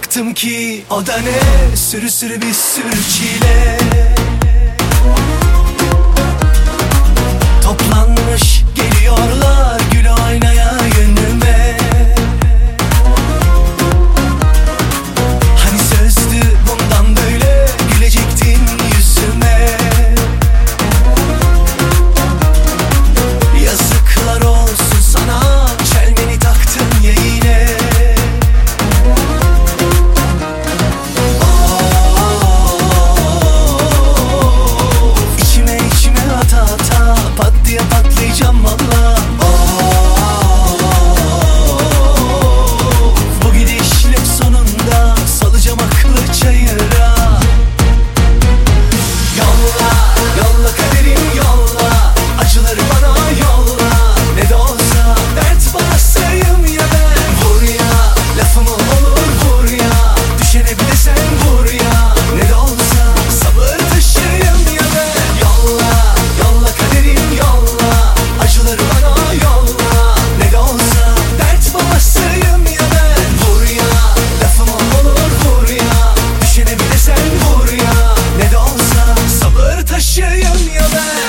baktım ki o da ne, sürü sürü bir sürü çile. Toplanmış geliyorlar gül oynaya yönüme. Hani sözdü bundan böyle gülecektin yüzüme. Yazıklar olsun sana, çelmeni taktın ya yine. İçime içime ata ata pat diye patlayacağım valla. Bu gidişle sonunda salacağım aklı çayıra. Yolla, yolla kaderim yolla, acıları bana yolla. Ne de olsa dert basayım ya ben. Vur ya, lafımı olur vur ya, düşene bir de sen vur ya. Ne de olsa sabır taşıyım ya ben. Yolla, yolla kaderim yolla, acıları bana yolla. Ne de olsa dert basayım ya ben. Vur ya, lafımı olur vur ya, düşene bir de sen vur ya. Ne de olsa sabır taşıyım ya ben.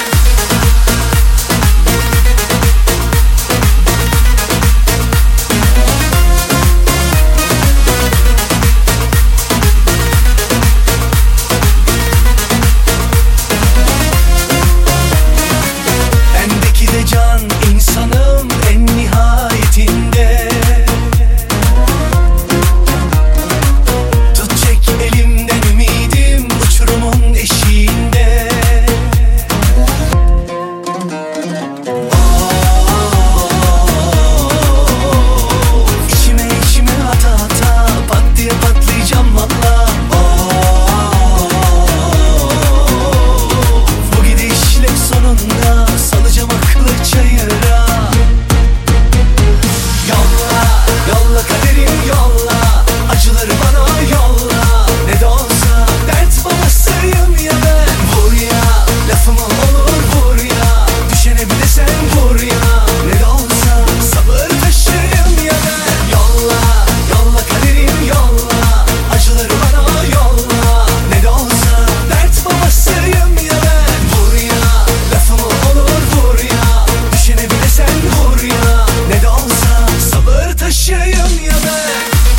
Bendeki de can insanım en nihayetinde. Tut çek elimden ümidim uçurumun eşiğinde. İçime içime ata ata pat diye patlayacağım valla. Bu gidişle sonunda salacağım aklı çayıra. Yolla, yolla kaderim yolla, acıları bana yolla. Ne de olsa dert babasıyım ya ben. Vur ya, lafımı olur vur ya, düşene bir de sen vur ya. Ne de olsa sabır taşıyım ya ben. Yolla, yolla kaderim yolla, acıları bana yolla. Ne de olsa dert babasıyım ya ben. Vur ya, lafımı olur vur ya, düşene bir de sen vur ya. Ne de olsa sabır taşıyım ya ben.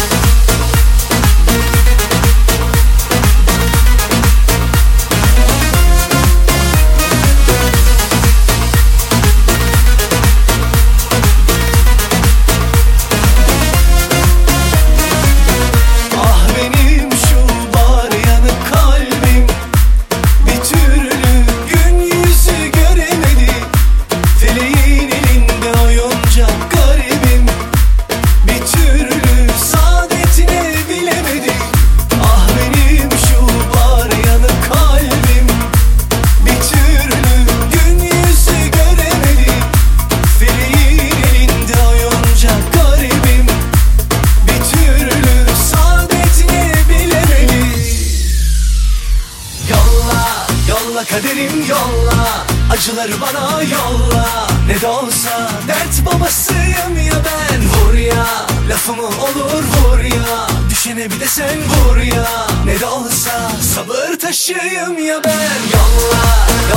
Ah benim şu bar yanık kalbim, bir türlü gün yüzü göremedi. Feleğin elinde oyuncak garibim, bir türlü saadetini bilemedi. Ah benim şu bar yanık kalbim, bir türlü gün yüzü göremedi. Feleğin elinde oyuncak garibim, bir türlü saadetini bilemedi. Yolla, yolla kaderim yolla, acıları bana yolla. Ne de olsa dert babasıyım ya ben. Vur ya, lafımı olur vur ya, düşene bir de sen vur ya. Ne de olsa sabır taşıyım ya ben. Yolla,